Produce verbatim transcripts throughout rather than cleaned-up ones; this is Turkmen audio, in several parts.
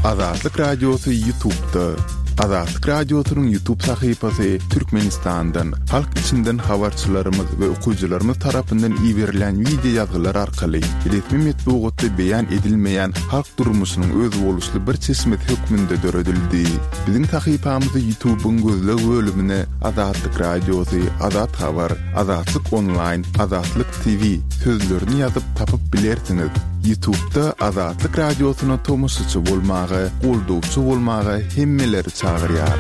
Azatlyk Radiosu YouTube'da. Azatlyk Radiosu'nun YouTube sayfasy Türkmenistan'dan, halk içinden habarçylarymyz we okuyjylarymyz tarapyndan iýerilen video ýazgylar arkaly resmi metbuatda beýan edilmeýän halk durmuşynyň öz boluşly bir çeşmet hökmünde döredildi. Biziň sayfamyzy YouTube'un gözleg bölümine Azatlyk Radiosu, Azat Habar, Azatlyk Online, Azatlyk T V sözlerini ýazyp tapyp bilersiňiz. YouTube'da Azatlyk Radiosu'na tomusçy bolmagy, goldugçy bolmagy hemmeleri çağırýar.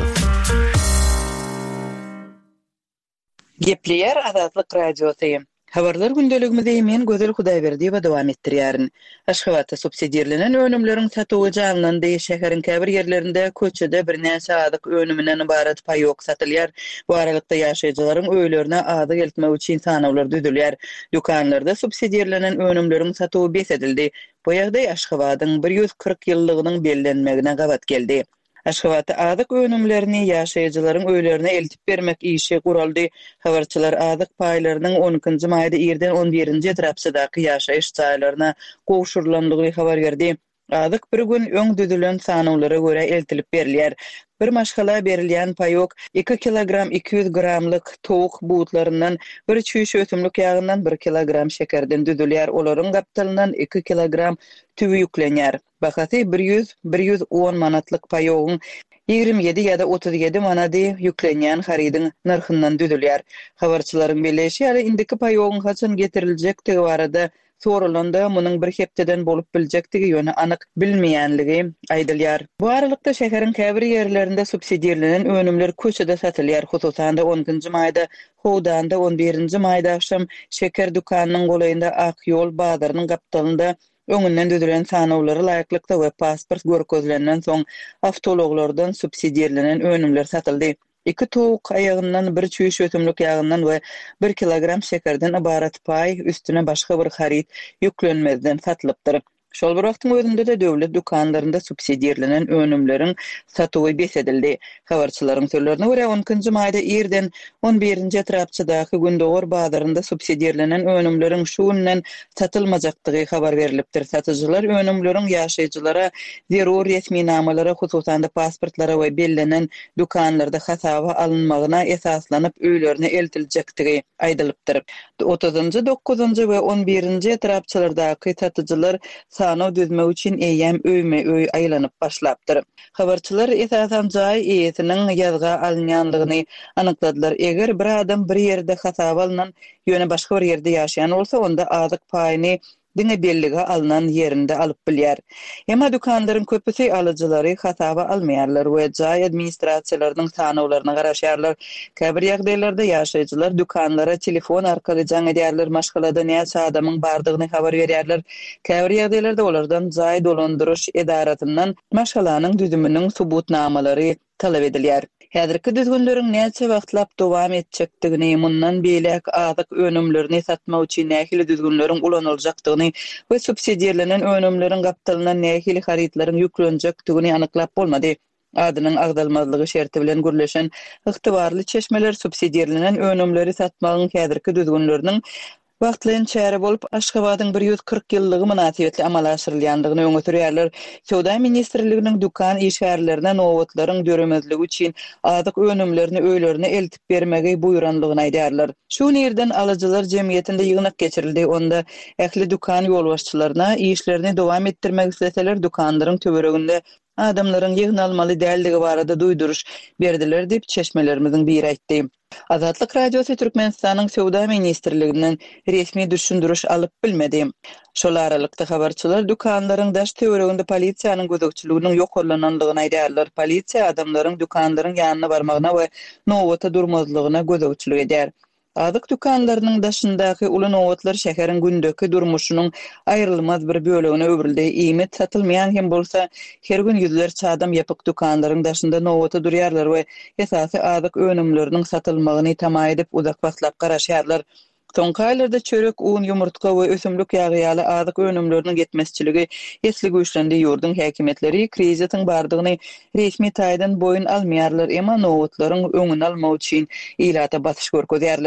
Gepleýär Azatlyk Radiosu. Habarlar gündeligimizde men Gözel Hudaýberdiýewa dowam etdirýärin. Aşgabatda subsidiýerlenen önümleriň satywy janynyň diýe şäheriň käbir ýerlerinde köçede bir näçe adyk önüminen ibaret paýok satylýar. Bu aralykda ýaşaýjylaryň öýlerine ady geltmek üçin sanawlar düzülýär. Dukanlarda subsidiýerlenen önümleriň satywy besedildi. Bu ýagdaý Aşgabatyň bir ýüz kırk ýyllygynyň bellenmegine gabat geldi. Aşgabatda adyk önümlerini ýaşaýjylaryň öýlerine eltip bermek işi guraldy. Habarçylar adyk paýlarynyň onunky maýda ýerden on birinji etrapsydaky ýaşaýyş çaýlaryna gowşurylandygyny habar berdi. Adyk bir gün öň düzülen sanawlara görä eltilip berilýär. Bir maşgala berilýän paýok iki kilogram iki yüz gramlyk towuk buğutlaryndan bir çüýş ösümlik ýagyndan bir kilogram şekerden düzülýär. Olaryň gapdalyndan iki kilogram tübi ýüklenýär. Bahasy bir yüz bir yüz on manatlyk paýogyň ýygrimi ýedi ýa-da otuz ýedi manady ýüklenýän haridyň narhyndan düzülýär. Habarçylaryň belleşi ýaly indiki paýogyň haçan getiriljekdigi barada sorulanda munyň bir hepdeden bolup biljektigi ýöne anyk bilmeýänligi aýdylýar. Bu aralykda şäheriň käbir ýerlerinde subsidiýerlenen önümler köçede satylýar. Hususan da onunky maýda, Howdanda on birinji maýda akşam şeker dukanynyň golaýynda Akýol bazarynyň gapdalynda öňünden düzülen sanawlary laýyklykda we pasport görkezlenden soň awtologlardan subsidiýerlenen önümler satyldy. İki towuk ayagyndan bir çüýş ösümlik ýagyndan we bir kilogram şekerden ibaret paý üstüne başga bir harit ýüklenmezden satylypdyr. Şol bir wagtyň özünde de döwlet dukanlarynda subsidiýerlenen önümleriň satywy besedildi. Habarçylaryň sözlerine görä onunky maýda ýerden on birinji etrapçydaky Gündogor bazarynda subsidiýerlenen önümleriň şu günden satylmajakdygy habar berilipdir. Satyjylar önümleriň ýaşaýjylara zerur resmi namalara, hususan da pasportlara we bellenen dukanlarda hasaba alınmagyna esaslanyp öýlerine eltiljekdigi aýdylypdyr. otuzunji, dokuzunji we on birinji etrapçylardaky satyjylar sanaw düzmek üçin eýem öýme öý aýlanyp başlapdyr. Habarçylar esasan jaý eýetiniň ýazga alınýanlygyny anykladylar. Eger bir adam bir ýerde hasaba alynan ýöne başga bir ýerde ýaşaýan bolsa, onda adyk paýyny diňe bellige alınan yerinde alıp bilýär. Emma dukanlaryň köpüsi alyjylary hasaba almaýarlar we jaý administrasiýalarynyň sanawlaryna garaşýarlar. Käbir ýagdaýlarda ýaşaýjylar dukanlara telefon arkaly jaň edýärler, maşgalada näçe adamyň bardygyny habar berýärler. Käbir ýagdaýlarda olardan jaý dolandyryş edaratyndan maşgalanyň düzüminiň subutnamalary talap edilýär. Häzirki düzgünleriň näçe wagtlap dowam etjekdigini, mundan beýlek adyk önümlerini satmak üçin nähili düzgünleriň ulanyljakdygyny we subsidiýerlenen önümleriň gapdalyndan nähili haritlaryň ýüklenjekdigini anyklap bolmady. Adynyň agdalmazlygy şerti bilen gürleşen ygtybarly çeşmeler subsidiýerlenen önümleri satmagyň häzirki düzgünleriniň wagtlaryň çäre bolup Aşgabatyň bir yüz kırk ýyllygy münasibetli amal aşyrylýandygyny öňe sürýärler. Sowda ministrliginiň dukan işgärlerine nowatlaryň döremezligi üçin adyk önümlerini öýlerine eltip bermegi buýranlygyny aýdýarlar. Şu ýerden alyjylar jemgyýetinde ýygnak geçirildi. Onda ähli dukan ýolbaşçylaryna işlerini dowam etdirmek isleseler dukanlaryň töwereginde adamlaryň ýygnalmaly däldigi barada duýduruş berdiler diýip çeşmelerimizin biri aýtdy. Azatlyk Radiosu Türkmenistanyň Sowda ministrliginden resmi düşündürüş alyp bilmedi. Şol aralykda habarçylar dukanlaryň daş töwereginde polisiýanyň gözegçiliginiň ýokarlananlygyny aýdýarlar. Polisiýa adamlaryň dukanlaryň ýanyna barmagyna we nowata durmazlygyna gözegçilik edýär. Adyk dukanlarynyň daşyndaky uly nowatlar şäheriň gündäki durmuşynyň aýrylmaz bir bölegine öwrildi. Iýmet satylmaýan hem bolsa her gün ýüzlerçe adam ýapyk dukanlaryň daşynda nowata durýarlar we esasy adyk önümleriniň satylmagyny tama edip uzak wagtlap garaşýarlar. Soňky aýlarda çörek, un, ýumurtka we ösümlik ýagy adyk önümleriniň yetmezçiligi esli güýçlendi. Ýurdun häkimetleri kriziň bardygyny resmi taýdan boyun almaýarlar, emma nowatlaryň öňüni almak üçin ilata batyş görkezýärler.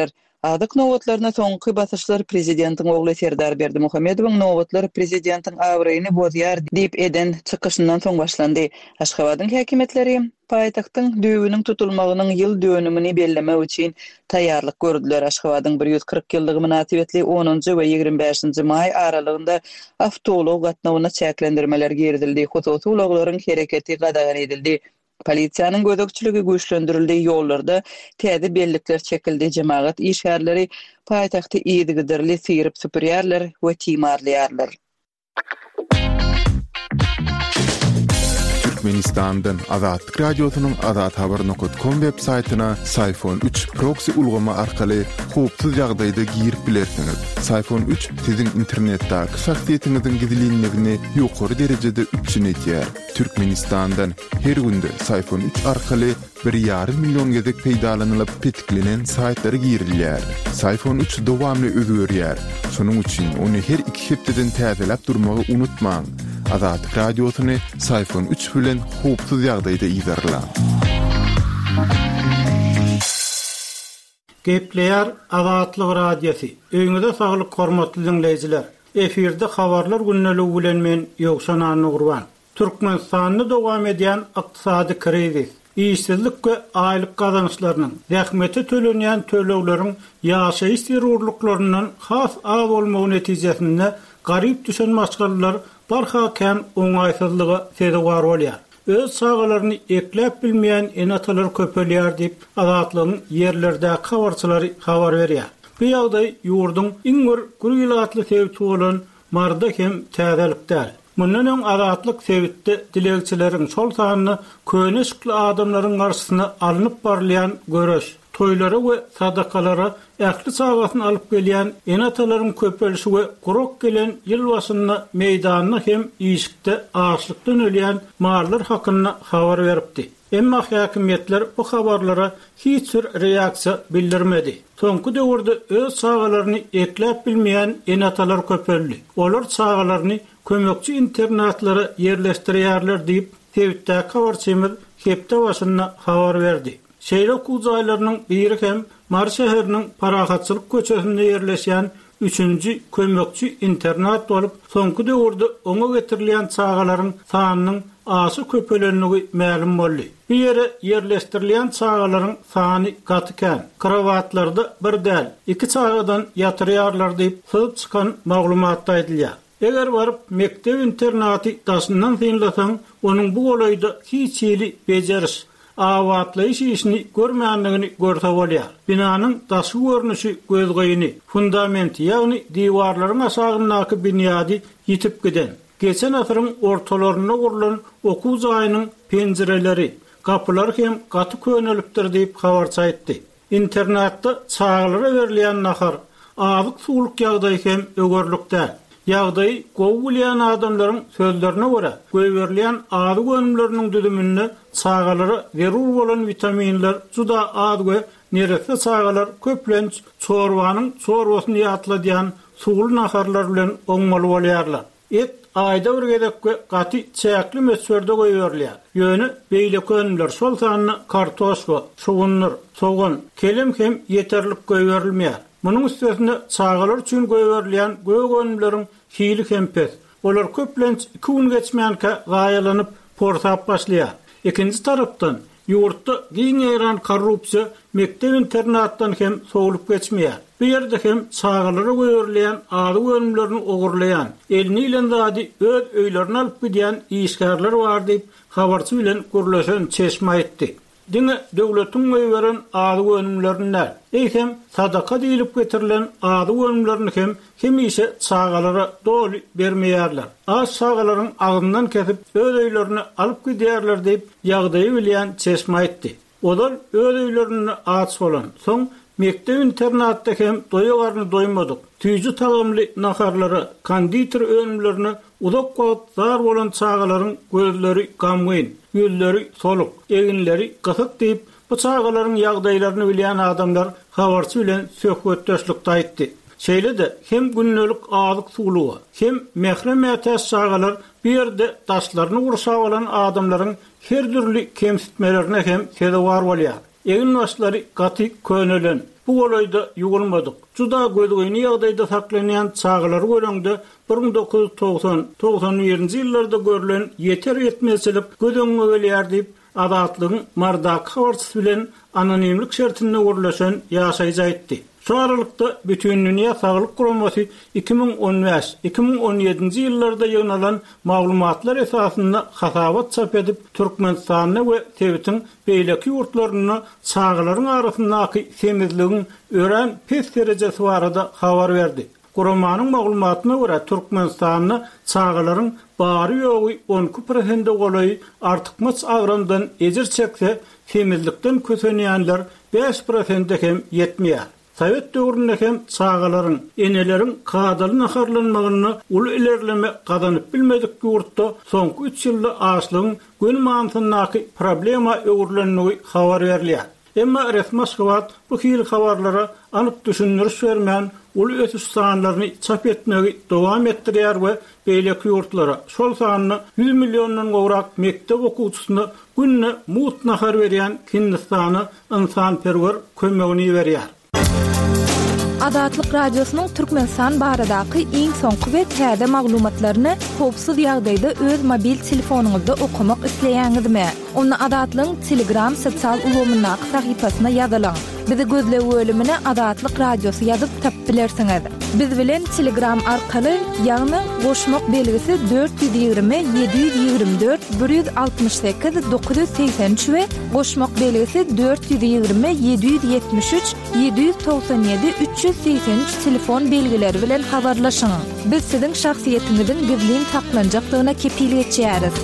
Adyk nowatlaryna soňky basışlar prezidentiň ogly Serdar Berdimuhammedowyň nowatlar prezidentiň awryny bozýar diýip eden çykyşyndan soň başlandy. Aşgabatyň häkimetleri paýtagtyň düýbüniň tutulmagynyň ýyl dönümini bellemek üçin taýýarlyk gördüler. Aşgabatyň bir yüz kırk ýyllygy münasibetli onuncu we ýygrimi beşinji may aralygynda awtolog gatnawyna çäklendirmeler girdildi. Hususy ulaglaryň hereketi gadagan edildi. Polisiýanyň gözegçiligi güýçlendirildi, ýollarda täze bellikler çekildi, jemaat işgärleri paýtagty ýygydirli syrıp süpürýärler we timarlýarlar. Türkmenistan'dan Azatlyk Radiosynyň azat habar nokta com web saytyna Sayfon üç proxy ulgama arkaly howpsuz ýagdaýda girip bilersiňiz. Sayfon üç siziň internetdäki şahsiýetiňiziň gizliligini ýokary derejede üçin etýär. Türkmenistan'dan her günde Sayfon üç arkaly bir ýarym million gezek peýdalanylyp petiklenen saytlara girilýär. Sayfon üç dowamly özgörýär. Şonuň üçin ony her iki hepdeden täzelep durmagy unutmaň. Azatlyk Radiosyny Sayfon üç bilen howpsuz ýagdaýda ýyzarlan. Gepleýär Azatlyk Radiosi. Öňüňizde saglyk hormatly dinleýijiler. Efirde habarlar günneligi bilen men Ýogşan Nurwan. Türkmenistanyny dowam edýän ykdysady krizis, işsizlik we aýlyk gazançlarynyň, zähmeti tölenýän tölegleriň ýaşaýyş zerurlyklarynyň has az bolmagy netijesinde garyp düşen maçgallar barhakam oňaýsyzlygy sezewar bolýar. Öz sagalaryny ekläp bilmeýän enatalar köpelýär diýip Azatlygyň ýerlerdäki habarçylary habar berýär. Bu ýagdaý ýurduň iň bir gürýlatly sebäbi bolan marda hem täzelikdär. Mundan öň Azatlyk sebitde dilegçileriň şol sanyny köneşikli adamlaryň garşysyna alınıp barlayan görüş, toýlara we sadakalara ähli sagatyny alyp gelýän enatalaryň köpelişi we gurok gelen ýyl başyna meýdanyny hem işikde açlykdan ölýän marlar hakyna habar beripdi. Emma häkimetler bu habarlara hiç bir reaksiýa bildirmedi. Soňky döwürde öz sagalaryny ekläp bilmeýän enatalar köpeldi. Olar sagalaryny kömekçi internatlara yerleştirýärler diýip Tewitde habarçymyz hepde başyna habar berdi. Şeýle kuzaýlarynyň biri hem Mar şäheriniň Parahatçylyk köçesinde yerleşýän üçünji kömekçi internat bolup, soňky döwürde oňa getirilýän çağalaryň sanynyň asy köpelenligi ma'lum boldy. Bu ýere yerleştirilýän çağalaryň sany gatykän, krawatlarda bir däl, iki çağadan ýatyrýarlar diýip syp çykan maglumatda aýdylýar. Eger baryp mektep internaty daşyndan synlasaň, onuň bu golaýda hiç ýyly bejeriş, awatlaýyş işini görmänligini görse bolýar. Binanyň daşy görnüşi gözgeýini, fundamenti, ýagny diwarlaryň aşagynaky bünyady ýitip giden. Geçen asyryň ortalaryna gurulan okuw zaýynyň penjireleri, kapylary hem gaty könelipdir diýip habarça aýtdy. Internatda çağlara berilýän nahar, azyk suwluk ýagdaýy hem ögörlükde. Ýagdaý gowy bilýän adamlaryň sözlerine görä, göwerilýän ady gönümleriniň düdüminde çağalara zerur bolan vitaminler juda az we nerese çağalar köplenç çorwanyň çorwasyny ýatladýan suwul naharlar bilen oňmaly bolýarlar. Et aýda bir gezek we gaty çäkli meswerde goýberler. Ýöne beýle könümler şol sanyny kartoşka, şowunlar, soğan, kelem hem ýeterlik goýberilmeýär. Munun üstesinde çağalar üçin goýberilýän göýgönümleriň hili kempes. Olar köplenç iki gün geçmänkä gaýalanyp porsap başlaýar. Ikinji tarapdan ýurtda giň ýaran korrupsiýa mektep internatdan hem sowlup geçmeýär. Bu ýerde hem çağalara goýberilýän ady gönümlerini ogurlaýan, elini ile zady öz öýlerini alyp gidýän işgärler bar diýip habarçy bilen gürleşen çeşme aýtdy. Dine döwletiň goýberen ady gönümlerini eýsem sadaka diýilip getirilen ady gönümlerini hem hemişe çağalara doly bermeýärler. Az çağalaryň agyndan kesip öz öýlerini alyp gidýärler diýip ýagdaýy bilýän çeşme aýtdy. Olar öz öýlerini aç bolan soň mektep internatda hem doýagarny doýmadyk. Tüýji tagamly naharlara, konditor önümlerini uzak goýup zar bolan çağalaryň gözleri gamgyn, ýüzleri soluk, eginleri gysyk diýip bu çağalaryň ýagdaýlaryny bilýän adamlar habarçy bilen söhbetdeşlikde aýtdy. Şeýle-de hem günnelik azyk suwlugy, hem mehrem-ätäs çağalar bir ýerde daşlaryny urşap alan adamlaryň her türlü kemsitmelerine hem sezewar bolýar. Egin başlary gaty könelen, Bu olayda yugulmadyk. Juda gözgöni ýagdaýda saklanyň çağlar görende bir dokuz yüz togson togson birinji ýyllarda görülen yeter etmezlik gödöňe gelýär diýip adatlygyň mardak habarçysy bilen anonimlik şertinde urlaşan ýaşaýjy aýtdy. Şu aralykda bütün dünýä saglyk guramasy iki ming on beş iki ming on ýedinji ýyllarda ýygnalan maglumatlar esasynda hasabat çap edip Türkmenistanyň we Tebetiň beýleki ýurtlaryny çağlaryň arasyndaky semizligiň ören pes derejesi barada habar berdi. Guramanyň maglumatyna görä Türkmenistanyň çağlaryň bary ýogy on iki prosent goly artykmaz agramdan ejir çekse semizlikden kösenýänler beş prosent hem ýetmeýär. Sovet döwründe hem çağalaryň, eneleriň kadaly naharlanmagyny ulu ilerleme gazanyp bilmedik ýurtda soňky üç ýylda açlygyň gün mansynaky problema öwürlenýäni habar berilýär. Emma resmi Moskwa bu hil habarlara anyk düşündiriş bermän ulu ötüş sanlaryny çap etmegi dowam etdirýär we beýleki ýurtlara şol sanyny yüz millionyň gowrak mektep okuwçysyna günne mut nahar berýän Hindistany insanperwer kömegini berýär. Adatlyk radiosynyň Türkmenistan baradaky iň soňky we täze maglumatlaryny howpsuz ýagdaýda öz mobil telefonuňyzda okumak isleýäňizmi? Onu Adatlyň Telegram sosial ulgamyna sahypasyna ýazylaň. Bizi gözle bölümine Adatlyk Radiosy ýazyp tap bilersiňiz. Biz bilen Telegram arkaly ýagny goşmak belgisi dört yüz ýygrimi yedi yüz ýygrimi dört bir yüz altymyş sekiz dokuz yüz seksen üç we goşmak belgisi dört yüz ýygrimi yedi yüz ýetmiş üç yedi yüz togson ýedi üç yüz seksen üç telefon belgileri bilen habarlaşyň. Biz siziň şahsiýetiňiziň gizlin saklanjakdygyna kepillik etýäris.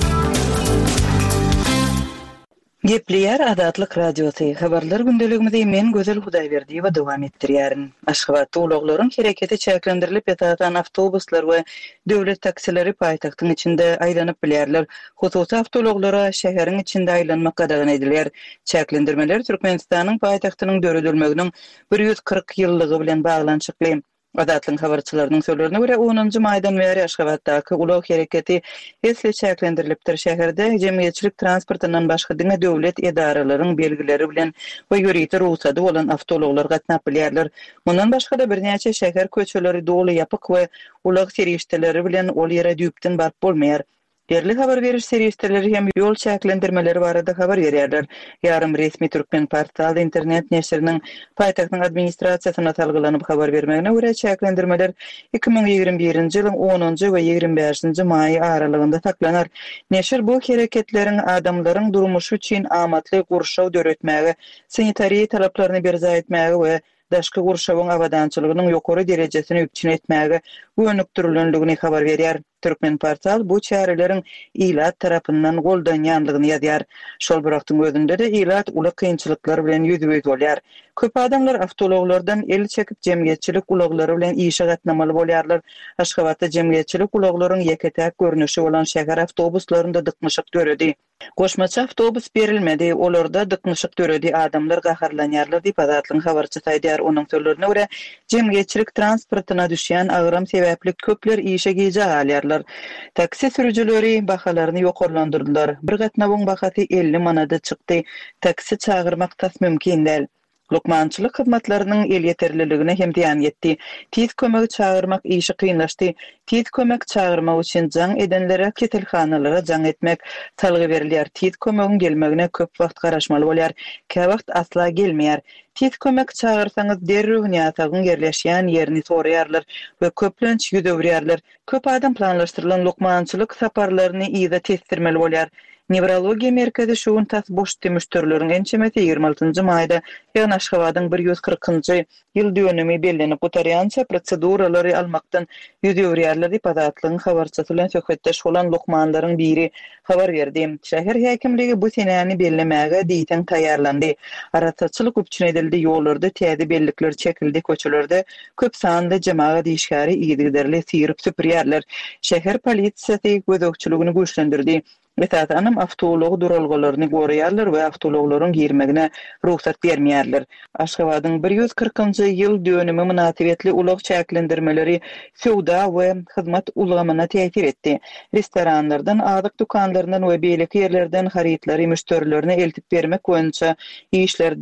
Gepleýär Adatlyk Radiosy. Habarlar gündeligimizde men Gözel Hudaýberdi we dowam etdirýärin. Aşgabatda ulaglaryň hereketi çäklendirilip ýatan awtobuslar we döwlet taksileri paýtagtyň içinde aýlanyp bilýärler. Hususy awtologlara şäheriň içinde aýlanmak gadagyn edilýär. Çäklendirmeler Türkmenistanyň paýtagtynyň döredilmeginiň bir yüz kırk ýyllygy bilen baglanşykly. Adatlyň habarçylarynyň sözlerine görä onuncu maýdan beri Aşgabatdaky ulag hereketi esle çäklendirilipdir. Şäherde jemgyýetçilik transportyndan başga diňe döwlet edaralarynyň belgileri bilen we ýürüýte ruhsady bolan awtologlar gatnap bilýärler. Mundan başga da birnäçe şäher köçeleri doly ýapyk we ulag serişdeleri bilen ol ýere düýpden barp bolmaýar. Yerli habar veriş servisleri hem yol çäklendirmeleri barada habar berýärler. Yarım resmi Türkmen portal internet neşriniň paýtagtyň administrasiýasyna talgylanyp habar bermegine görä çäklendirmeler iki ming ýygrimi birinji ýylyň onuncu we ýygrimi beşinji maý aralygynda saklanar. Neşir bu hereketleriň adamlaryň durmuşy üçin amatly gurşaw döretmäge, sanitariýa talaplaryny berza etmäge we daşky gurşawyň awadançylygynyň ýokary derejesini üpçün etmäge öňüktürilendigini habar berýär. Türkmen portal bu çäreleriň ilat tarapyndan goldanýanlygyny ýazýar. Şol birakdyň özünde de ilat uly kynçylyklar bilen ýüzüňiz bolýar. Köp adamlar awtologlardan el çekip jemgyýetçilik ulaglary bilen işe gatnamaly bolýarlar. Aşgabatda jemgyýetçilik ulaglaryň ýeketäk görnüşi bolan şäher awtobuslarynda dykmyşyk döredi. Goşmaça awtobus berilmedi, olarda dykmyşyk döredi adamlar gaharlanýarlar diýip Adatlyň habarçysy aýdýar. Onuň sözlerine görä, jemgyýetçilik transportyna düşýän agram sebäpli köpler işe gije alýarlar. Taksi sürücüleri bahalaryny ýokarlandyrdylar. Bir gatnawyň bahasy elli manada çykdy. Taksi çağırmak tas mümkin däl. Lokmançylyk hyzmatlarynyň el ýeterliligine hem diýan ýetdi. Tiz kömegi çağırmak işi kynlaşdy. Tiz kömek çağırmak üçin jaň edenlere ketelhanalara jaň etmek talgy berilýär. Tiz kömegiň gelmegine köp wagt garaşmaly bolýar. Käwagt asla gelmeýär. Tiz kömek çağırsaňyz derrew ňatagyň yerleşýän ýerini soraýarlar we köplenç ýüdewrýärler. Köp adam planlaşdyrylan lokmançylyk saparlaryny ýa-da testirmeli bolýar. Neurologiya merkezi şuun tas boş temüştürlörün ençemeti ýygrimi altynjy maýda ýagny Aşgabatyň bir yüz kırkynjy ýyl dönümi bellenip otarýança proseduralary almakdan ýüzüwrýärler diýip Adatlyň habarçysy bilen söhbetdeş bolan lokmanlaryň biri habar berdi. Şäher häkimligi bu senäni bellemäge diýten taýýarlandy. Araçylyk üçin edildi, ýollarda täze bellikler çekildi, köçelerde köp sanda jemaat işgäri ýygyderli sirip süpürýärler. Şäher polisiýasy gözegçiligini güýçlendirdi. Metat anam awtology duralgalaryny gorýarlar we awtologlaryň girmegine ruhsat bermeýärler. Aşgabatyň bir yüz kırkynjy ýyl dönümi münasibetli ulag çäklendirmeleri sowda we hyzmat ulgamyna täsir etdi. Restoranlardan, adyk dukanlaryndan we beýleki ýerlerden harytlary müşterilerine eltip bermek boýunça işlerde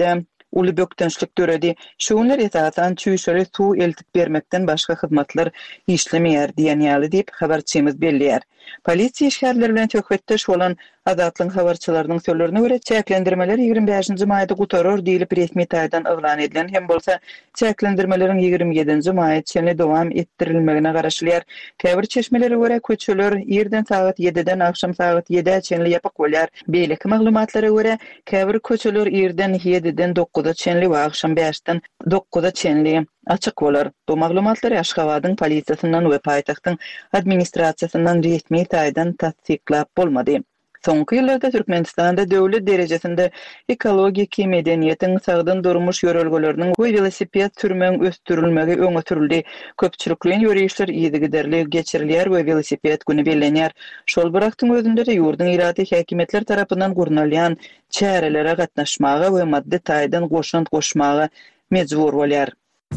uly böktençlik göredi. Şoňlar esasan çüýşleri suw eltip bermekden başga hyzmatlar işlemeýär diýen ýaly diýip habarçymyz belliýär. Polisiýa işgärleri bilen töhfetdeş bolan Adatlyň habarçylarynyň sözlerine görä çäklendirmeler ýigirmi beşinji maýda gutaror diýilip resmi taýdan oglan edilen hem bolsa çäklendirmeleriň ýigirmi ýedinji maýda çenli dowam etdirilmegine garaşylýar. Käbir çeşmelere görä köçeler ýerden saat ýediden akşam saat ýedi çenli ýapyk bolýar. Beýleki maglumatlara görä käbir köçeler ýerden ýediden dokuza çenli we akşam beşden dokuza çenli açyk bolar. Bu maglumatlar Aşgabatyň polisiýasyndan we paýtagtyň administrasiýasyndan resmi taýdan tasdiklap bolmady. Soňky ýyllarda Türkmenistanda döwlet derejesinde ekologik medeniýetiň sagdyn durmuş ýörelgeleriniň we velosiped sürmeň östürilmegi öňe sürildi. Köpçülikliň ýörüşler ýygyderli geçirilýär we velosiped güni bellenýär. Şol birakdyň özünde de ýurdun iradi häkimetler tarapyndan gurnalýan çärelere gatnaşmagy we maddi taýdan goşunt goşmagy mejbur bolýar.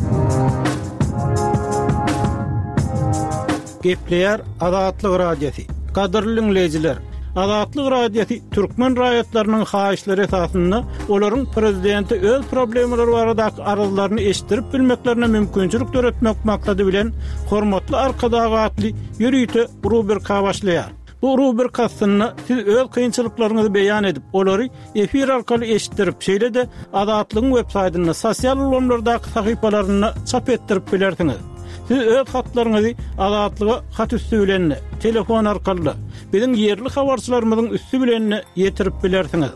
Gepleýär Adatlyk radiosi. Gadyrly dinleýijiler, Adatlyk radiosi türkmen raýatlarynyň haýyşlary esasynda olaryň prezidenti öz problemleri barada arazlaryny eşitdirip bilmeklerine mümkinçilik töretmek maksady bilen hormatly arkadagy atly ýürüýte rubrika başlaýar. Bu rubrikasyny siz öz kynçylyklaryňyzy beýan edip, olary efir arkaly eşitdirip, şeýle de Adatlyň web saýtyna, sosial ulamlardaky sahypalaryna çap etdirip bilersiňiz. Siz öz hatlaryňyzy Adatlyga hat üstü bilen, telefon arkaly, biziň ýerli habarçylarymyzyň üstü bilen ýetirip bilersiňiz.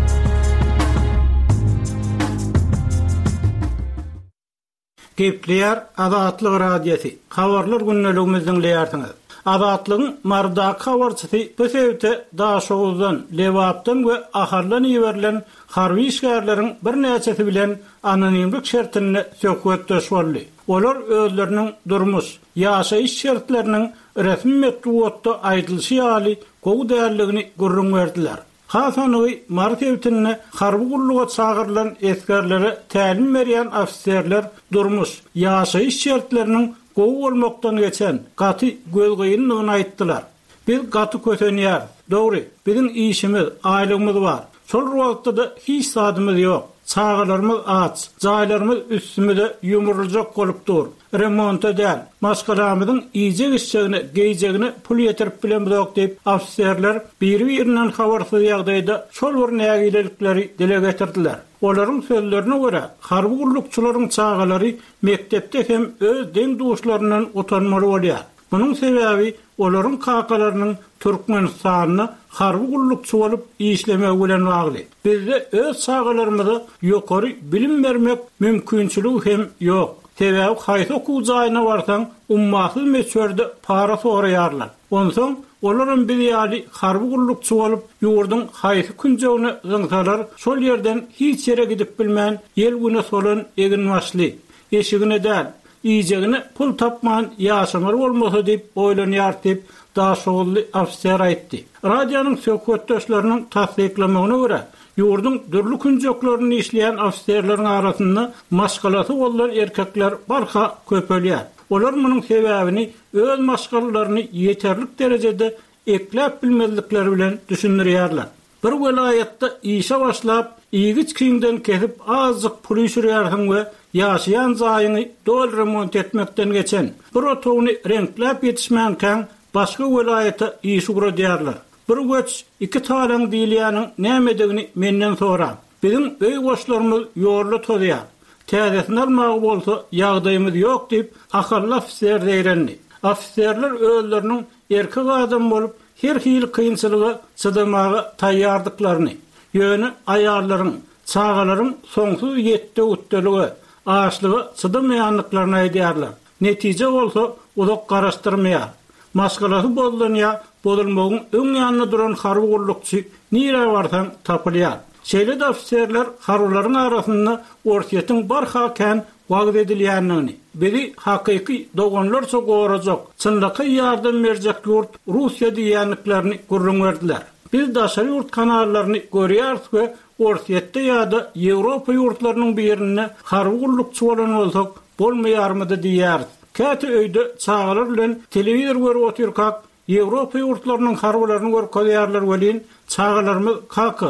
Gepleýär Adatlyk radiosi. Habarlar günneligimiziň leýärsiňiz. Adatlygyň mardaky habarçysy bu sebäpde daşoguzdan, lewapdan we aharlan ýeberilen harby işgärleriň bir näçesi bilen anonimlik şertini söhbetdeş boldy. Olar özleriniň durmuş, ýaşaýyş şertleriniň resmi metduatda aýdylşy ýaly gowy däerligini görüň berdiler. Hasanowy markewtini harby gulluga çağırılan eskerlere tälim berýän ofisiýerler durmuş, ýaşaýyş şertleriniň gowy bolmakdan geçen gaty gözgöýünligini aýtdylar. Biz gaty kösenýär. Dogry, biziň işimiz, aýlygymyz bar. Şol wagtda da hiç sadymyz ýok. Çağalarymyz aç, jaýlarymyz üstümizde ýumurulajak bolup dur. Remont edän, maşgalamyzyň iýje işçegini, geýjegini pul ýetirip bilen bok diýip ofisiýerler bir-birinden habarsyz ýagdaýda şol bir nägilelikleri dile getirdiler. Olaryň sözlerine görä, harby gullukçylaryň çağalary mektepde hem öz deň duşlaryndan utanmaly bolýar. Bunun sebäbi olaryň kakalarynyň Türkmenistanyny harby gullukçy bolup işlemek bilen bagly. Bizde öz çağalarymyza ýokary bilim bermek mümkinçiligi hem ýok. Sebäbi haýsy okuw jaýyna barsaň, ummaty meçherde para soraýarlar. Onsoň olaryň bir ýaly harby gullukçy bolup ýurdun haýsy künjegini zyňsalar, şol ýerden hiç ýere gidip bilmän ýel güne solan egin başly. Eşigine däl, iýjegini pul tapman ýaşamar bolmasa diýip oýlanýar diýip daşogully ofisiýer aýtdy. Radionyň söhbetdeşleriniň tasdiklamagyna görä, ýurdun dürli künjeklerini işleýän ofisiýerleriň arasynda maşgalasy bolan erkekler barha köpelýär. Olar munyň sebäbini öz maşgalaryny ýeterlik derejede ekläp bilmezlikleri bilen düşündirýärler. Bir welaýatda işe başlap, iýgiç kiňden kesip azlyk pul ýürýärsiň we ýaşaýan jaýyny dol remont etmekden geçen bir otowyny renkläp ýetişmänken başga welaýata iş guraýarlar. Bir göç iki talan diýilýäniň nämedigini menden soram. Biziň öý goşlarymyz ýorly tozýar. Täzesini almagy bolsa ýagdaýymyz ýok diýip akally ofisiýer diýerenni. Ofisiýerler özleriniň erkek adam bolup her hil kynçylyga çydamagy taýýardyklaryny, ýöne aýarlaryň, çağalaryň soňsuz ýetde utdeligi, aşlygy çydamaýanlyklaryny aýdýarlar. Netije bolsa uzak garaşdyrmaýar. Maşgalasy bozdanya, bozulmagyň öň ýanyna duran harby gullukçy nire barsaň tapylýar. Şeýle de ofisiýerler harularyň arasynda orsiýetiň barhaken wagt edilýänini, biri hakyky doganlarça gorajak, çynlyky ýardam berjek ýurt Russiýa diýenliklerini görüň berdiler. Biz daşary ýurt kanallaryny görýärdik we orsiýetde ýa-da Ýewropa ýurtlarynyň birine harby gullukçy bolan bolsak bolmaýarmydy diýärdik. Käte öýde çağalar bilen telewizor görüp oturkak, Ýewropa ýurtlarynyň harbalaryny görüp galýarlar welin çağalarymyz kakı,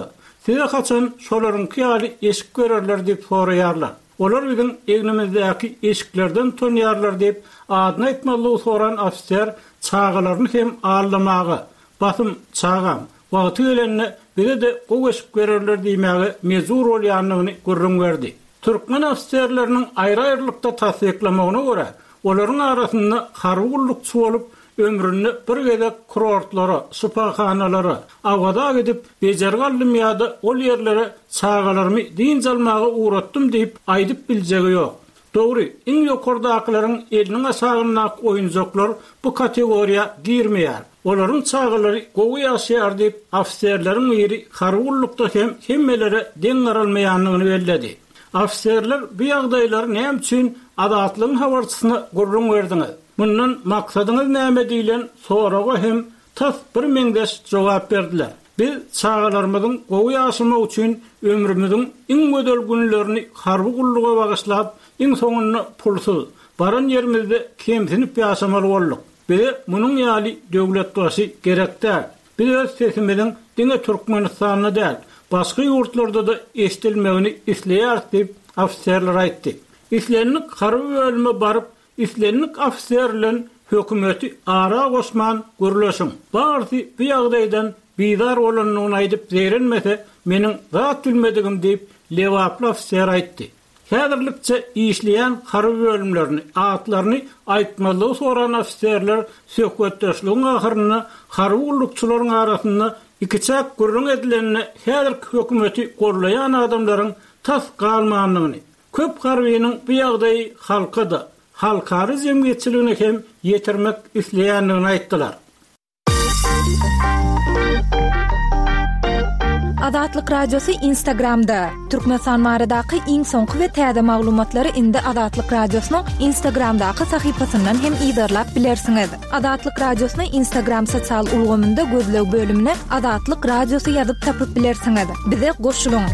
Size kaçan şolarınki ýaly eşik görerler diýip soraýarlar. Olar biziň egnimizdäki eşiklerden tonyarlar diýip adyny aýtmaly soran ofisier çağalaryny hem ağlamagy, basym çağam, wagty gelende bize de o eşik görerler diýmäge mezur bolýanlygyny görüň berdi. Türkmen ofisierleriniň aýry-aýrylykda tasdiklamagyna görä, olaryň arasynda harwullukçy bolup ömrünü bir gede kurortlara, spahanalara, awada gidip bejergallym ýa-da ol ýerlere çağalarmy din jalmagy uğratdym diýip aýdyp biljegi ýok. Dogry, iň ýokardakylaryň eliniň asagyna oýunjoklar bu kategoriýa girmeýär. Olaryň çağalary gowy ýaşaýar diýip ofisierleriň ýeri harwullukda hem hemmelere den garalmaýanlygyny belledi. Ofisierler bu ýagdaýlary näme üçin adatlygyň habarçysyna görüň berdiňiz? Bundan maksadyňyz näme diýilen soraga hem tas bir meňdeş jogap berdiler. Biz çağalarymyzyň gowy ýaşamak üçin ömrümiziň iň gödel günlerini harby gulluga bagyşlap, iň soňuny pulsuz, baran ýerimizde kemsinip ýaşamaly bolduk. Bize munyň ýaly döwlet başy gerekdir. Biz öz sesimiziň diňe Türkmenistanyna däl, başga ýurtlarda da eşdilmegini isleýär diýip ofisierler aýtdy. İslenlik harby bölüme baryp İslenlik ofisierlerin hökümeti ara goşman görüleşin. Barsi bu ýagdaýdan bidar bolanyny aýdyp zerenmese meniň zat bilmedigim diýip lewaply ofisier aýtdy. Häzirlikçe işleýän harby bölümlerini, atlaryny aýtmaly soran ofisierler söhbetdeşligiň ahyryna harby ullukçylaryň arasynda ikiçak gürrüň edilenini häzirki hökümeti gorlaýan adamlaryň tas galmanlygyny, köp harbynyň bu ýagdaýy halkada halkary jemgyýetçiligine hem ýetirmek isleýänligini aýtdylar. Adatlyk radiosu Instagramda. Türkmenistan baradaky iň soňky we täze maglumatlary indi Adatlyk radiosynyň Instagramdaky sahypasyndan hem ýa-da bilersiňiz. Adatlyk radiosyny Instagram sosial ulgamynda gözleg bölümine Adatlyk radiosu ýazyp tapyp bilersiňiz. Bize goşulyň.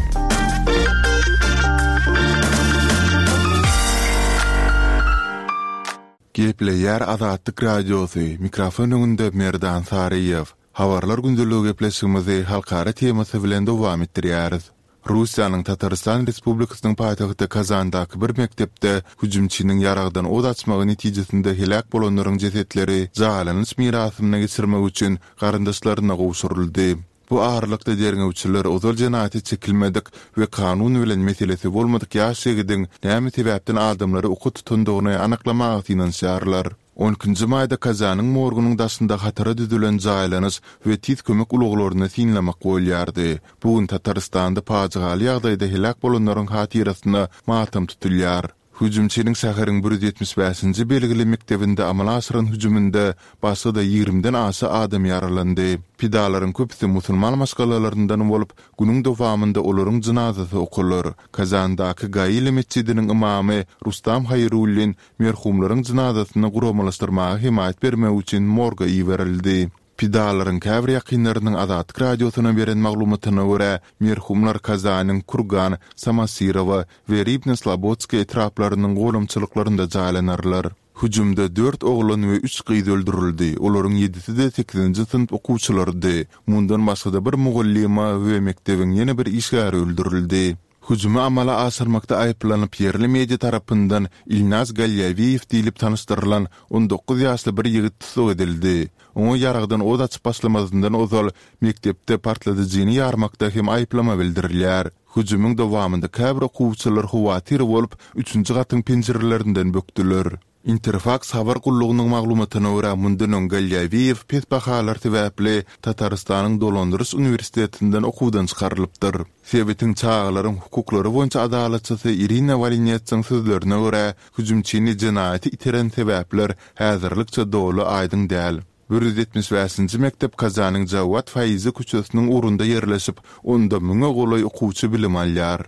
Gepleýär Adatlyk radiosu, mikrofon öňünde Merdan Sarayew. Habarlar gündeligi gepleşigimizi halkara temasy bilen dowam etdirýäris. Russiýanyň Tatarstan Respublikasynyň paýtagty Kazandaky bir mekdepde hüjümçiniň ýaragdan od açmagy netijesinde helak bolanlaryň jesetleri jaýlanyş mirasyna geçirmek üçin garyndaşlaryna gowşuruldy. Bu ağırlıkta derňewçiler ozal jenaty çekilmedik we kanun bilen meselesi bolmadyk ýaşagydyň näme sebäpden adamlary okup tutundygyny anaklamagy finansiýarlar. onuncu maýda Kazanyň morgunyň daşynda hatara düzülen jaýlanyş we tiz kömek uluglaryny sinlemek bolýardy. Bugun Tatarstanda paýjaly ýagdaýda helak bolanlaryň hatirasyna matam tutulýar. Hüjümçiniň şäheriň bir yüz ýetmiş beşinji belgili mektebinde amal aşyran hüjüminde başda ýigrimden aşy adam ýaralandy. Pidalaryň köpüsi musulman maşgalalaryndan bolup, günüň dowamında olaryň jenazasy okular. Kazandaky Gaýly mescidiniň imamy Rustam Hayrullin merhumlaryň jenazasyny guramalaşdyrmagy himayet bermek üçin morga ýeberildi. Pidalaryň käbir ýakynlarynyň Adatlyk radiosyna beren maglumatyna görä, merhumlar Kazanyň Kurgan, Samasirova we Ribne-Slobodski etraplarynyň golumçylyklarynda jaýlanarlar. Hüjümde dört oglan we üç gyz öldürildi. Olaryň ýedisi de sekizinji sınıf okuwçylardy. Mundan başga bir mugallima we mekdebiň ýene bir işgäri öldürildi. Hüjümi amala asyrmakda aýplanyp ýerli media tarapyndan Ilnaz Galyaviyev diýilip tanışdyrylan on dokuz ýaşly bir ýigit tutuk edildi. Oňa ýaragdan od açyp başlamazyndan ozal mektepde partladyjyny ýarmakda hem aýplama bildirilýär. Hüjümyň dowamında käbir okuwçylar huwatir bolup üçünji gatyň penjerelerinden bökdiler. Interfax habar gullugynyň maglumatyna görä mundan Galyaviyev pesbahalar sebäpli Tatarstanyň Dolandyrys Uniwersitetinden okuwdan çykarylypdyr. Sebetiň çağalaryň hukuklary boýunça adalatçysy Irina Valinetsyň sözlerine görä, hüjümçini jenaýaty iteren sebäpler häzirlikçe dolu aýdyň däl. bir yüz ýetmiş beşinji mektep Kazanyň Jawat Faizi köçesiniň urunda ýerleşip, onda müňe golay okuwçy bilim alýar.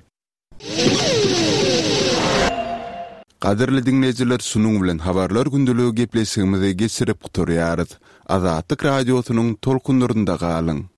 Qadirli dinleyijiler, şunuň bilen habarlar gündeligi gepleşigimizi geçirip guturýarys. Adatlyk radiosynyň tolkunlarynda galyň.